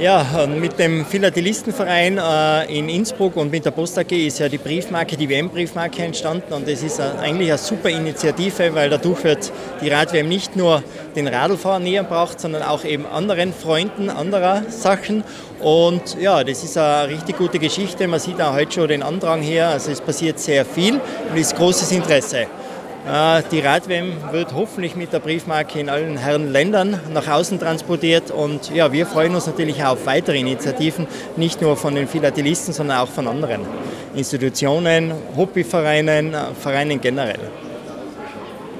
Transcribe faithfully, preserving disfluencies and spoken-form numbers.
Ja, mit dem Philatelistenverein äh, in Innsbruck und mit der Post A G ist ja die Briefmarke, die W M-Briefmarke entstanden und das ist eigentlich eine super Initiative, weil dadurch wird die Rad-W M nicht nur den Radlfahrern näher gebracht, sondern auch eben anderen Freunden anderer Sachen und ja, das ist eine richtig gute Geschichte. Man sieht auch heute schon den Andrang her, also es passiert sehr viel und es ist großes Interesse. Die Rad-W M wird hoffentlich mit der Briefmarke in allen Herren Ländern nach außen transportiert und ja, wir freuen uns natürlich auch auf weitere Initiativen, nicht nur von den Philatelisten, sondern auch von anderen Institutionen, Hobbyvereinen, Vereinen generell.